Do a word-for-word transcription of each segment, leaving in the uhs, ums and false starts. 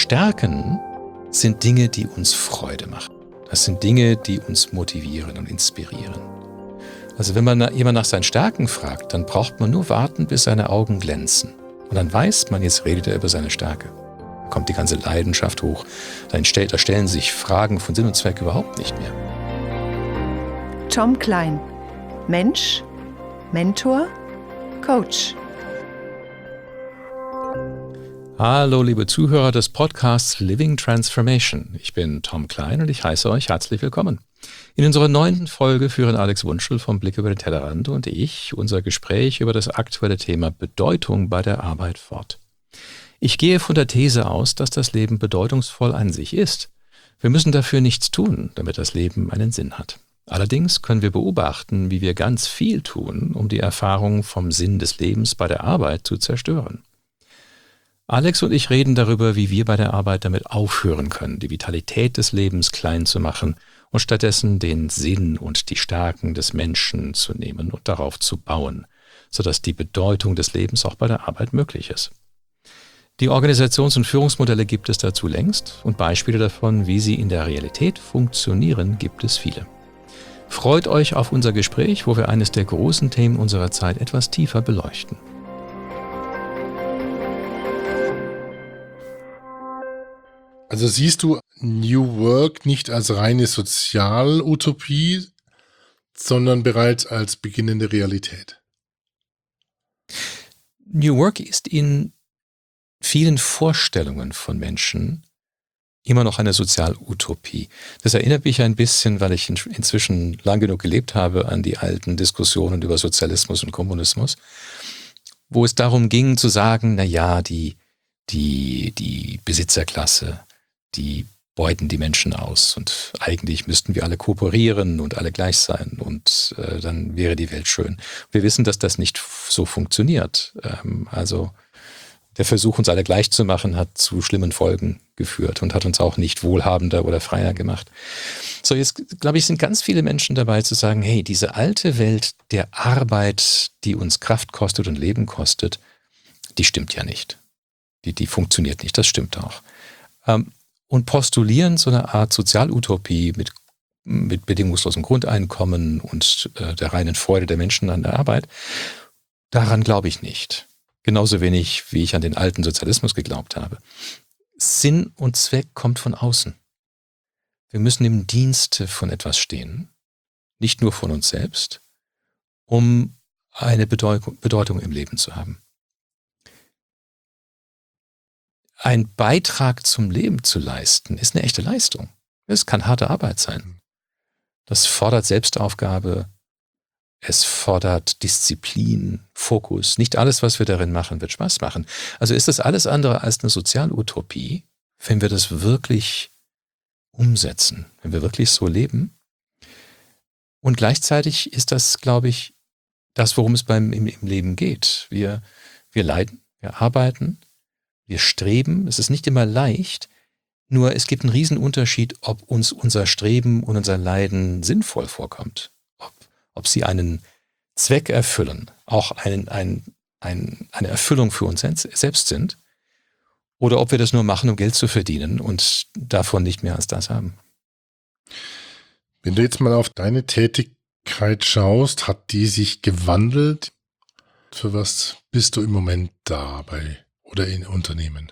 Stärken sind Dinge, die uns Freude machen. Das sind Dinge, die uns motivieren und inspirieren. Also wenn man jemand nach seinen Stärken fragt, dann braucht man nur warten, bis seine Augen glänzen. Und dann weiß man, jetzt redet er über seine Stärke. Da kommt die ganze Leidenschaft hoch. Da, entsteht, da stellen sich Fragen von Sinn und Zweck überhaupt nicht mehr. Tom Klein. Mensch, Mentor, Coach. Hallo liebe Zuhörer des Podcasts Living Transformation. Ich bin Tom Klein und ich heiße euch herzlich willkommen. In unserer neunten Folge führen Alex Wunschel vom Blick über den Tellerrand und ich unser Gespräch über das aktuelle Thema Bedeutung bei der Arbeit fort. Ich gehe von der These aus, dass das Leben bedeutungsvoll an sich ist. Wir müssen dafür nichts tun, damit das Leben einen Sinn hat. Allerdings können wir beobachten, wie wir ganz viel tun, um die Erfahrung vom Sinn des Lebens bei der Arbeit zu zerstören. Alex und ich reden darüber, wie wir bei der Arbeit damit aufhören können, die Vitalität des Lebens klein zu machen und stattdessen den Sinn und die Stärken des Menschen zu nehmen und darauf zu bauen, sodass die Bedeutung des Lebens auch bei der Arbeit möglich ist. Die Organisations- und Führungsmodelle gibt es dazu längst und Beispiele davon, wie sie in der Realität funktionieren, gibt es viele. Freut euch auf unser Gespräch, wo wir eines der großen Themen unserer Zeit etwas tiefer beleuchten. Also siehst du New Work nicht als reine Sozialutopie, sondern bereits als beginnende Realität? New Work ist in vielen Vorstellungen von Menschen immer noch eine Sozialutopie. Das erinnert mich ein bisschen, weil ich inzwischen lang genug gelebt habe, an die alten Diskussionen über Sozialismus und Kommunismus, wo es darum ging zu sagen, na ja, die, die, die Besitzerklasse, die beuten die Menschen aus und eigentlich müssten wir alle kooperieren und alle gleich sein und äh, dann wäre die Welt schön. Wir wissen, dass das nicht f- so funktioniert. Ähm, also der Versuch, uns alle gleich zu machen, hat zu schlimmen Folgen geführt und hat uns auch nicht wohlhabender oder freier gemacht. So, jetzt glaube ich, sind ganz viele Menschen dabei zu sagen, hey, diese alte Welt der Arbeit, die uns Kraft kostet und Leben kostet, die stimmt ja nicht. Die, die funktioniert nicht, das stimmt auch. Ähm, und postulieren so eine Art Sozialutopie mit, mit bedingungslosem Grundeinkommen und äh, der reinen Freude der Menschen an der Arbeit, daran glaube ich nicht. Genauso wenig, wie ich an den alten Sozialismus geglaubt habe. Sinn und Zweck kommt von außen. Wir müssen im Dienste von etwas stehen, nicht nur von uns selbst, um eine Bedeutung, Bedeutung im Leben zu haben. Ein Beitrag zum Leben zu leisten, ist eine echte Leistung. Es kann harte Arbeit sein. Das fordert Selbstaufgabe, es fordert Disziplin, Fokus. Nicht alles, was wir darin machen, wird Spaß machen. Also ist das alles andere als eine Sozialutopie, wenn wir das wirklich umsetzen, wenn wir wirklich so leben. Und gleichzeitig ist das, glaube ich, das, worum es beim im, im Leben geht. Wir, wir leiden, wir arbeiten, wir streben. Es ist nicht immer leicht, nur es gibt einen Riesenunterschied, ob uns unser Streben und unser Leiden sinnvoll vorkommt. Ob, ob sie einen Zweck erfüllen, auch einen, ein, ein, eine Erfüllung für uns selbst sind, oder ob wir das nur machen, um Geld zu verdienen und davon nicht mehr als das haben. Wenn du jetzt mal auf deine Tätigkeit schaust, hat die sich gewandelt? Für was bist du im Moment da bei oder in Unternehmen?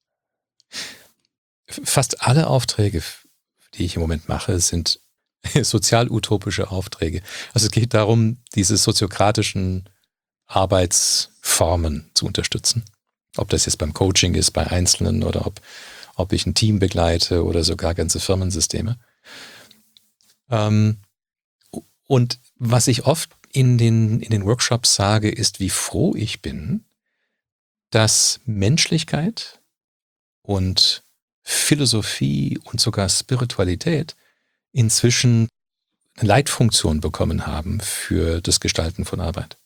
Fast alle Aufträge, die ich im Moment mache, sind sozialutopische Aufträge. Also es geht darum, diese soziokratischen Arbeitsformen zu unterstützen. Ob das jetzt beim Coaching ist, bei Einzelnen oder ob, ob ich ein Team begleite oder sogar ganze Firmensysteme. Ähm, und was ich oft in den, in den Workshops sage, ist, wie froh ich bin, dass Menschlichkeit und Philosophie und sogar Spiritualität inzwischen eine Leitfunktion bekommen haben für das Gestalten von Arbeit.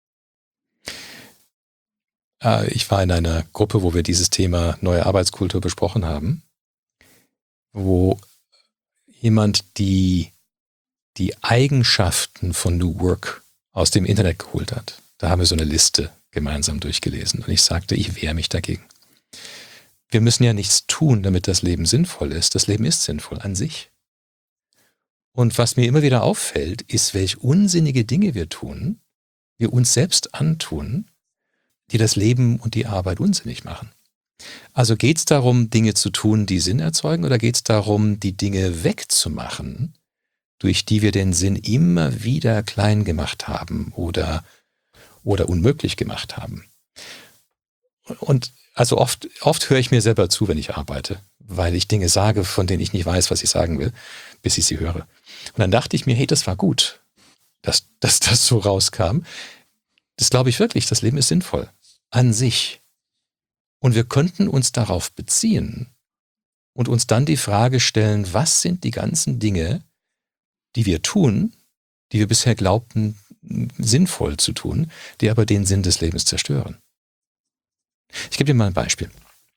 Äh, ich war in einer Gruppe, wo wir dieses Thema neue Arbeitskultur besprochen haben, wo jemand die, die Eigenschaften von New Work aus dem Internet geholt hat. Da haben wir so eine Liste gemeinsam durchgelesen und ich sagte, ich wehre mich dagegen. wir müssen ja nichts tun, damit das Leben sinnvoll ist. Das Leben ist sinnvoll an sich. Und was mir immer wieder auffällt, ist, welch unsinnige Dinge wir tun, wir uns selbst antun, die das Leben und die Arbeit unsinnig machen. Also geht es darum, Dinge zu tun, die Sinn erzeugen, oder geht es darum, die Dinge wegzumachen, durch die wir den Sinn immer wieder klein gemacht haben oder, oder unmöglich gemacht haben? Und also oft, oft höre ich mir selber zu, wenn ich arbeite, weil ich Dinge sage, von denen ich nicht weiß, was ich sagen will, bis ich sie höre. Und dann dachte ich mir, hey, das war gut, dass, dass das so rauskam. Das glaube ich wirklich, das Leben ist sinnvoll an sich. Und wir könnten uns darauf beziehen und uns dann die Frage stellen, was sind die ganzen Dinge, die wir tun, die wir bisher glaubten, sinnvoll zu tun, die aber den Sinn des Lebens zerstören. Ich gebe dir mal ein Beispiel.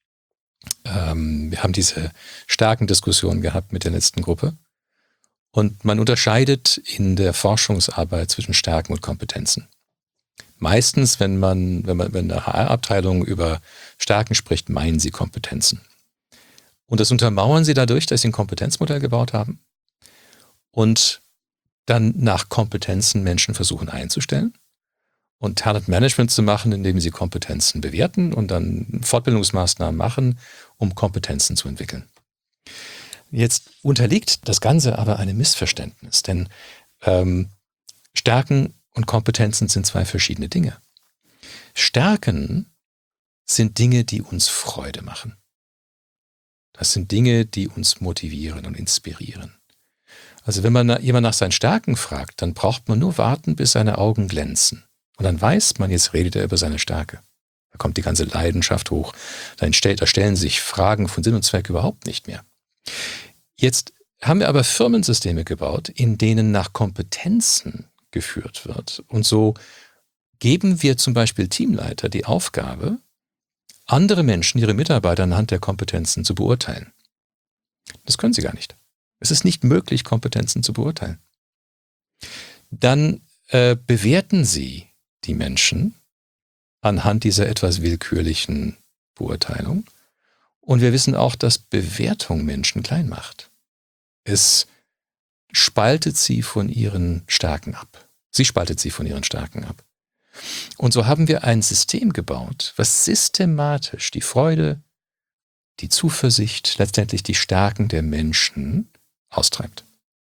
Ähm, wir haben diese starken Diskussionen gehabt mit der letzten Gruppe. Und man unterscheidet in der Forschungsarbeit zwischen Stärken und Kompetenzen. Meistens, wenn man, wenn man, wenn eine H R-Abteilung über Stärken spricht, meinen sie Kompetenzen. Und das untermauern sie dadurch, dass sie ein Kompetenzmodell gebaut haben und dann nach Kompetenzen Menschen versuchen einzustellen und Talentmanagement zu machen, indem sie Kompetenzen bewerten und dann Fortbildungsmaßnahmen machen, um Kompetenzen zu entwickeln. Jetzt unterliegt das Ganze aber einem Missverständnis, denn ähm, Stärken und Kompetenzen sind zwei verschiedene Dinge. Stärken sind Dinge, die uns Freude machen. Das sind Dinge, die uns motivieren und inspirieren. Also wenn man jemand nach seinen Stärken fragt, dann braucht man nur warten, bis seine Augen glänzen. Und dann weiß man, jetzt redet er über seine Stärke. Da kommt die ganze Leidenschaft hoch. Dann stellt, da stellen sich Fragen von Sinn und Zweck überhaupt nicht mehr. Jetzt haben wir aber Firmensysteme gebaut, in denen nach Kompetenzen geführt wird. Und so geben wir zum Beispiel Teamleiter die Aufgabe, andere Menschen, ihre Mitarbeiter anhand der Kompetenzen zu beurteilen. Das können sie gar nicht. Es ist nicht möglich, Kompetenzen zu beurteilen. Dann äh, bewerten sie die Menschen anhand dieser etwas willkürlichen Beurteilung. Und wir wissen auch, dass Bewertung Menschen klein macht. Es spaltet sie von ihren Stärken ab. Sie spaltet sie von ihren Stärken ab. Und so haben wir ein System gebaut, was systematisch die Freude, die Zuversicht, letztendlich die Stärken der Menschen austreibt.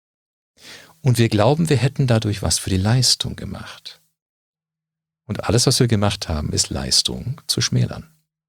Und wir glauben, wir hätten dadurch was für die Leistung gemacht. Und alles, was wir gemacht haben, ist Leistung zu schmälern.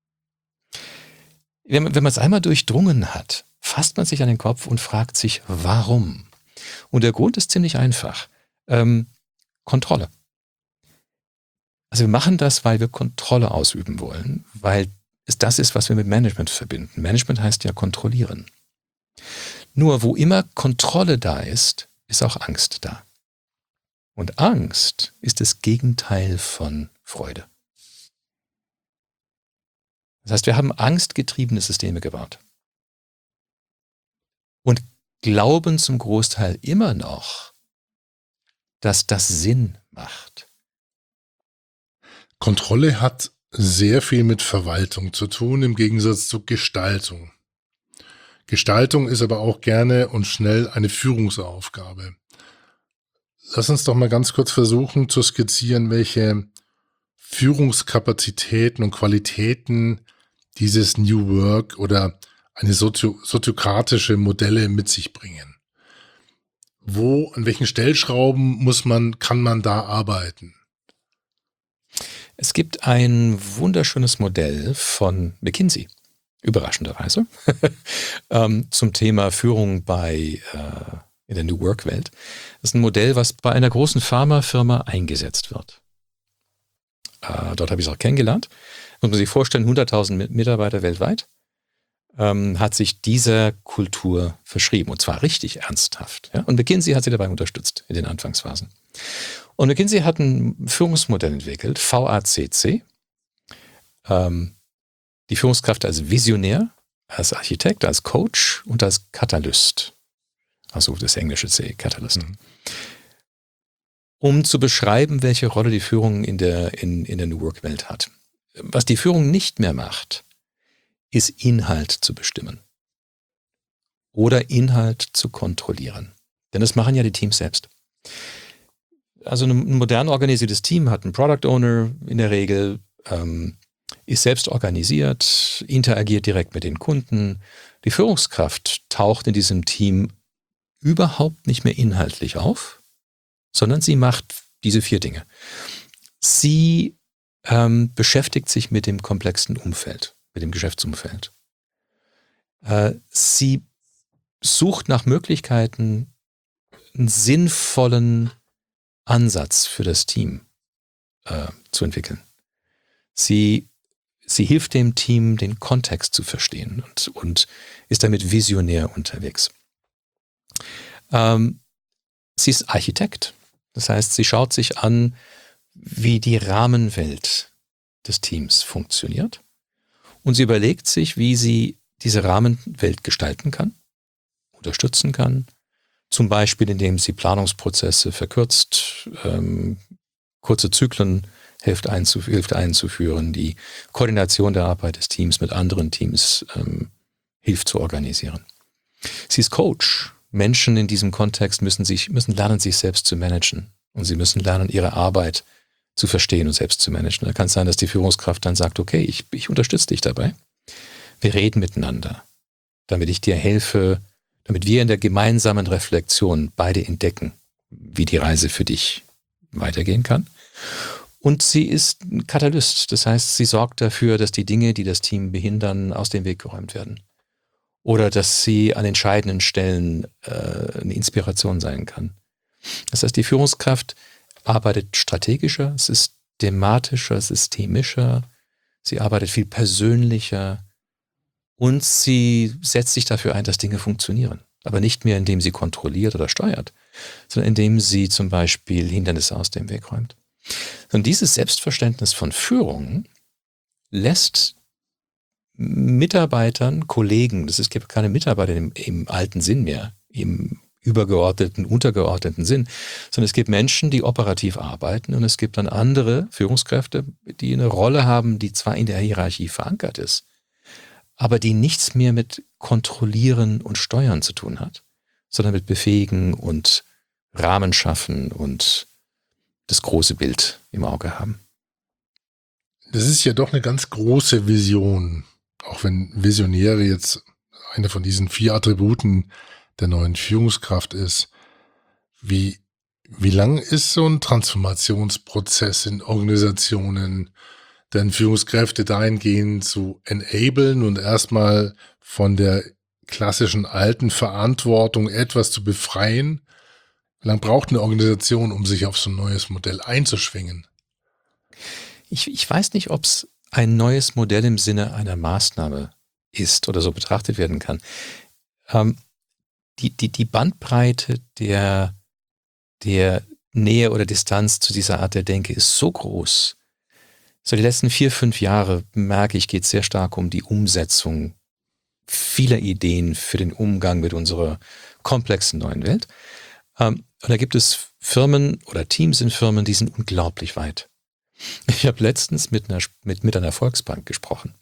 Wenn man, wenn man es einmal durchdrungen hat, fasst man sich an den Kopf und fragt sich, warum? Und der Grund ist ziemlich einfach. Ähm, Kontrolle. Also wir machen das, weil wir Kontrolle ausüben wollen, weil es das ist, was wir mit Management verbinden. Management heißt ja kontrollieren. Nur wo immer Kontrolle da ist, ist auch Angst da. Und Angst ist das Gegenteil von Freude. Das heißt, wir haben angstgetriebene Systeme gebaut. Und glauben zum Großteil immer noch, dass das Sinn macht. Kontrolle hat sehr viel mit Verwaltung zu tun, im Gegensatz zu Gestaltung. Gestaltung ist aber auch gerne und schnell eine Führungsaufgabe. Lass uns doch mal ganz kurz versuchen zu skizzieren, welche Führungskapazitäten und Qualitäten dieses New Work oder eine sozio- soziokratische Modelle mit sich bringen. Wo, an welchen Stellschrauben muss man, kann man da arbeiten? Es gibt ein wunderschönes Modell von McKinsey, überraschenderweise, ähm, zum Thema Führung bei äh, in der New Work-Welt. Das ist ein Modell, was bei einer großen Pharmafirma eingesetzt wird. Äh, dort habe ich es auch kennengelernt. Muss man sich vorstellen, hunderttausend Mitarbeiter weltweit ähm, hat sich dieser Kultur verschrieben, und zwar richtig ernsthaft. Ja? Und McKinsey hat sie dabei unterstützt in den Anfangsphasen. Und McKinsey hat ein Führungsmodell entwickelt, V A C C. Ähm, die Führungskraft als Visionär, als Architekt, als Coach und als Katalyst. Also das englische C, Catalyst. Mhm. Um zu beschreiben, welche Rolle die Führung in der, in, in der New Work-Welt hat. Was die Führung nicht mehr macht, ist Inhalt zu bestimmen oder Inhalt zu kontrollieren. Denn das machen ja die Teams selbst. Also ein modern organisiertes Team hat einen Product Owner in der Regel, ähm, ist selbst organisiert, interagiert direkt mit den Kunden. Die Führungskraft taucht in diesem Team überhaupt nicht mehr inhaltlich auf, sondern sie macht diese vier Dinge. Sie ähm, beschäftigt sich mit dem komplexen Umfeld, mit dem Geschäftsumfeld. Äh, sie sucht nach Möglichkeiten, einen sinnvollen Ansatz für das Team äh, zu entwickeln. Sie, sie hilft dem Team, den Kontext zu verstehen und, und ist damit visionär unterwegs. Ähm, sie ist Architekt. Das heißt, sie schaut sich an, wie die Rahmenwelt des Teams funktioniert und sie überlegt sich, wie sie diese Rahmenwelt gestalten kann, unterstützen kann, zum Beispiel indem sie Planungsprozesse verkürzt, ähm, kurze Zyklen hilft, einzuf- hilft einzuführen, die Koordination der Arbeit des Teams mit anderen Teams ähm, hilft zu organisieren. Sie ist Coach. Menschen in diesem Kontext müssen, sich, müssen lernen, sich selbst zu managen und sie müssen lernen, ihre Arbeit zu verstehen und selbst zu managen. Da kann es sein, dass die Führungskraft dann sagt, okay, ich, ich unterstütze dich dabei. Wir reden miteinander, damit ich dir helfe, damit wir in der gemeinsamen Reflexion beide entdecken, wie die Reise für dich weitergehen kann. Und sie ist ein Katalyst. Das heißt, sie sorgt dafür, dass die Dinge, die das Team behindern, aus dem Weg geräumt werden. Oder dass sie an entscheidenden Stellen äh, eine Inspiration sein kann. Das heißt, die Führungskraft arbeitet strategischer, systematischer, systemischer. Sie arbeitet viel persönlicher. Und sie setzt sich dafür ein, dass Dinge funktionieren. Aber nicht mehr, indem sie kontrolliert oder steuert, sondern indem sie zum Beispiel Hindernisse aus dem Weg räumt. Und dieses Selbstverständnis von Führung lässt Mitarbeitern, Kollegen, das ist keine Mitarbeiter im, im alten Sinn mehr, im übergeordneten, untergeordneten Sinn, sondern es gibt Menschen, die operativ arbeiten und es gibt dann andere Führungskräfte, die eine Rolle haben, die zwar in der Hierarchie verankert ist, aber die nichts mehr mit Kontrollieren und Steuern zu tun hat, sondern mit Befähigen und Rahmen schaffen und das große Bild im Auge haben. Das ist ja doch eine ganz große Vision, auch wenn Visionäre jetzt eine von diesen vier Attributen der neuen Führungskraft ist. Wie, wie lang ist so ein Transformationsprozess in Organisationen, denn Führungskräfte dahingehend zu enablen und erstmal von der klassischen alten Verantwortung etwas zu befreien? Wie lange braucht eine Organisation, um sich auf so ein neues Modell einzuschwingen? Ich, ich weiß nicht, ob es ein neues Modell im Sinne einer Maßnahme ist oder so betrachtet werden kann. Ähm, die, die, die Bandbreite der, der Nähe oder Distanz zu dieser Art der Denke ist so groß. So die letzten vier, fünf Jahre, merke ich, geht es sehr stark um die Umsetzung vieler Ideen für den Umgang mit unserer komplexen neuen Welt. Ähm, und da gibt es Firmen oder Teams in Firmen, die sind unglaublich weit. Ich habe letztens mit einer, mit, mit einer Volksbank gesprochen.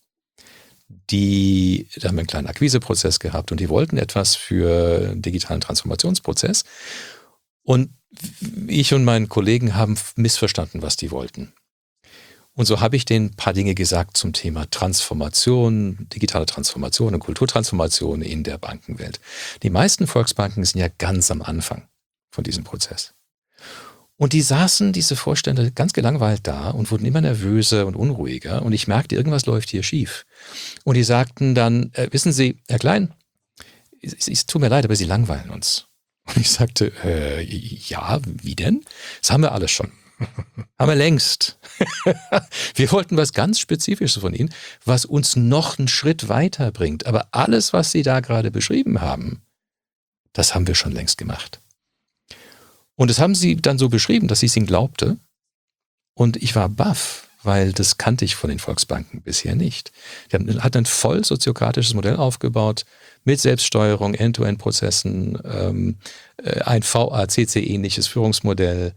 Die, da haben wir einen kleinen Akquiseprozess gehabt und die wollten etwas für einen digitalen Transformationsprozess. Und ich und meinen Kollegen haben missverstanden, was die wollten. Und so habe ich denen ein paar Dinge gesagt zum Thema Transformation, digitale Transformation und Kulturtransformation in der Bankenwelt. Die meisten Volksbanken sind ja ganz am Anfang von diesem Prozess. Und die saßen, diese Vorstände, ganz gelangweilt da und wurden immer nervöser und unruhiger. Und ich merkte, irgendwas läuft hier schief. Und die sagten dann, äh, wissen Sie, Herr Klein, es, es tut mir leid, aber Sie langweilen uns. Und ich sagte, äh, ja, wie denn? Das haben wir alles schon. Haben wir längst. Wir wollten was ganz Spezifisches von Ihnen, was uns noch einen Schritt weiter bringt. Aber alles, was Sie da gerade beschrieben haben, das haben wir schon längst gemacht. Und das haben sie dann so beschrieben, dass ich es ihnen glaubte. Und ich war baff, weil das kannte ich von den Volksbanken bisher nicht. Die hatten ein voll soziokratisches Modell aufgebaut mit Selbststeuerung, End-to-End-Prozessen, ähm, ein V A C C-ähnliches Führungsmodell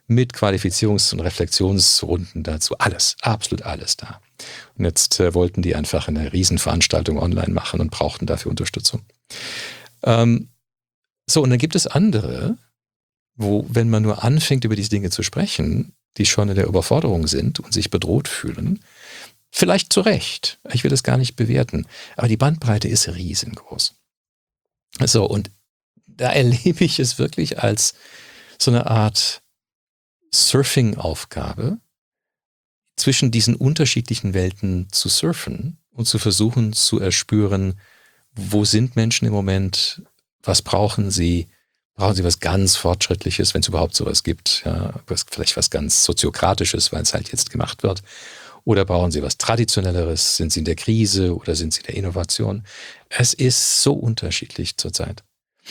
mit Qualifizierungs- und Reflexionsrunden dazu. Alles, absolut alles da. Und jetzt äh, wollten die einfach eine Riesenveranstaltung online machen und brauchten dafür Unterstützung. Ähm, so, und dann gibt es andere, wo, wenn man nur anfängt, über diese Dinge zu sprechen, die schon in der Überforderung sind und sich bedroht fühlen, vielleicht zu Recht, ich will das gar nicht bewerten, aber die Bandbreite ist riesengroß. So, und da erlebe ich es wirklich als so eine Art Surfing-Aufgabe, zwischen diesen unterschiedlichen Welten zu surfen und zu versuchen zu erspüren, wo sind Menschen im Moment, was brauchen sie, brauchen sie was ganz Fortschrittliches, wenn es überhaupt sowas gibt, ja, was, vielleicht was ganz Soziokratisches, weil es halt jetzt gemacht wird, oder brauchen sie was Traditionelleres, sind sie in der Krise oder sind sie in der Innovation? Es ist so unterschiedlich zurzeit.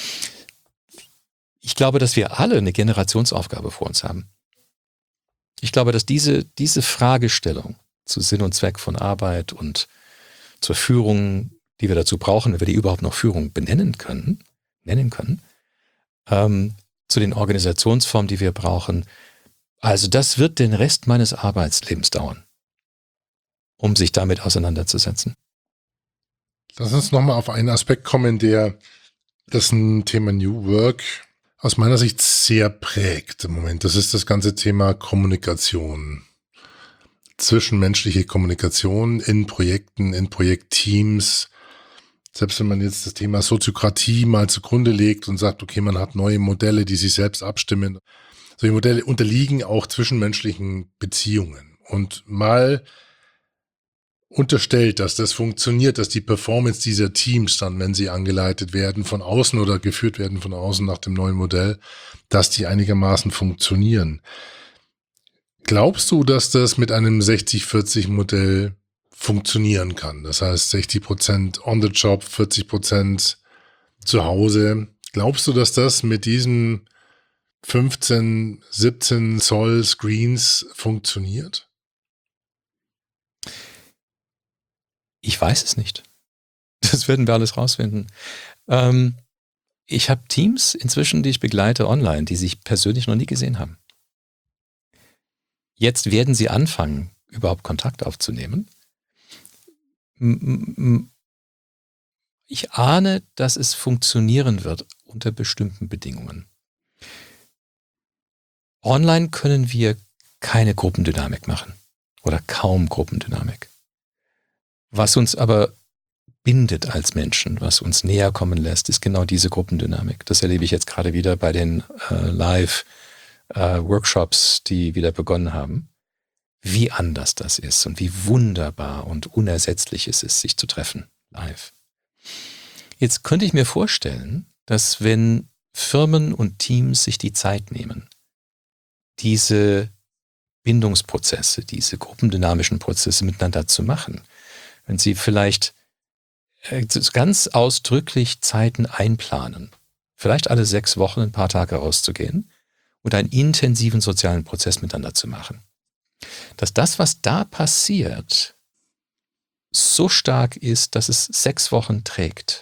Ich glaube, dass wir alle eine Generationsaufgabe vor uns haben. Ich glaube, dass diese, diese Fragestellung zu Sinn und Zweck von Arbeit und zur Führung, die wir dazu brauchen, wenn wir die überhaupt noch Führung benennen können, nennen können, ähm, zu den Organisationsformen, die wir brauchen, also das wird den Rest meines Arbeitslebens dauern, um sich damit auseinanderzusetzen. Lass uns nochmal auf einen Aspekt kommen, der das Thema New Work aus meiner Sicht sehr prägt im Moment. Das ist das ganze Thema Kommunikation. Zwischenmenschliche Kommunikation in Projekten, in Projektteams. Selbst wenn man jetzt das Thema Soziokratie mal zugrunde legt und sagt, okay, man hat neue Modelle, die sich selbst abstimmen. Solche Modelle unterliegen auch zwischenmenschlichen Beziehungen. Und mal unterstellt, dass das funktioniert, dass die Performance dieser Teams dann, wenn sie angeleitet werden von außen oder geführt werden von außen nach dem neuen Modell, dass die einigermaßen funktionieren. Glaubst du, dass das mit einem sechzig vierzig Modell funktionieren kann? Das heißt sechzig Prozent on the job, vierzig Prozent zu Hause. Glaubst du, dass das mit diesen fünfzehn, siebzehn Zoll Screens funktioniert? Ich weiß es nicht. Das werden wir alles rausfinden. Ähm, ich habe Teams inzwischen, die ich begleite online, die sich persönlich noch nie gesehen haben. Jetzt werden sie anfangen, überhaupt Kontakt aufzunehmen. Ich ahne, dass es funktionieren wird unter bestimmten Bedingungen. Online können wir keine Gruppendynamik machen oder kaum Gruppendynamik. Was uns aber bindet als Menschen, was uns näher kommen lässt, ist genau diese Gruppendynamik. Das erlebe ich jetzt gerade wieder bei den äh, Live-Workshops, äh, die wieder begonnen haben. Wie anders das ist und wie wunderbar und unersetzlich es ist, sich zu treffen live. Jetzt könnte ich mir vorstellen, dass wenn Firmen und Teams sich die Zeit nehmen, diese Bindungsprozesse, diese gruppendynamischen Prozesse miteinander zu machen, wenn Sie vielleicht ganz ausdrücklich Zeiten einplanen, vielleicht alle sechs Wochen ein paar Tage rauszugehen und einen intensiven sozialen Prozess miteinander zu machen, dass das, was da passiert, so stark ist, dass es sechs Wochen trägt.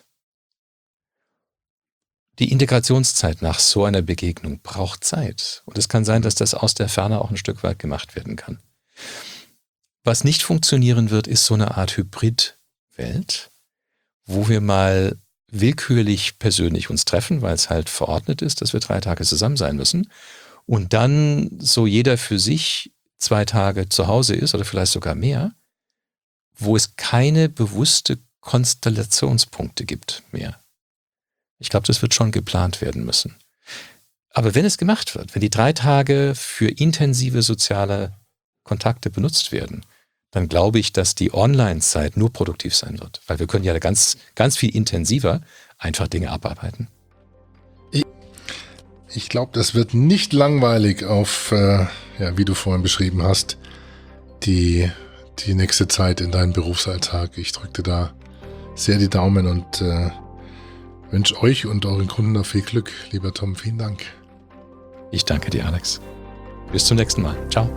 Die Integrationszeit nach so einer Begegnung braucht Zeit. Und es kann sein, dass das aus der Ferne auch ein Stück weit gemacht werden kann. Was nicht funktionieren wird, ist so eine Art Hybridwelt, wo wir mal willkürlich persönlich uns treffen, weil es halt verordnet ist, dass wir drei Tage zusammen sein müssen und dann so jeder für sich zwei Tage zu Hause ist oder vielleicht sogar mehr, wo es keine bewusste Konstellationspunkte gibt mehr. Ich glaube, das wird schon geplant werden müssen. Aber wenn es gemacht wird, wenn die drei Tage für intensive soziale Kontakte benutzt werden, dann glaube ich, dass die Online-Zeit nur produktiv sein wird. Weil wir können ja ganz, ganz viel intensiver einfach Dinge abarbeiten. Ich, ich glaube, das wird nicht langweilig auf, äh, ja, wie du vorhin beschrieben hast, die, die nächste Zeit in deinem Berufsalltag. Ich drücke dir da sehr die Daumen und äh, wünsche euch und euren Kunden noch viel Glück. Lieber Tom, vielen Dank. Ich danke dir, Alex. Bis zum nächsten Mal. Ciao.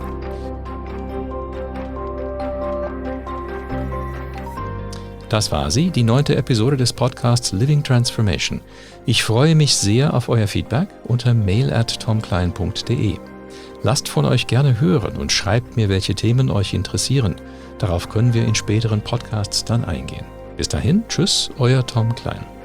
Das war sie, die neunte Episode des Podcasts Living Transformation. Ich freue mich sehr auf euer Feedback unter mail at tom klein punkt de. Lasst von euch gerne hören und schreibt mir, welche Themen euch interessieren. Darauf können wir in späteren Podcasts dann eingehen. Bis dahin, tschüss, euer Tom Klein.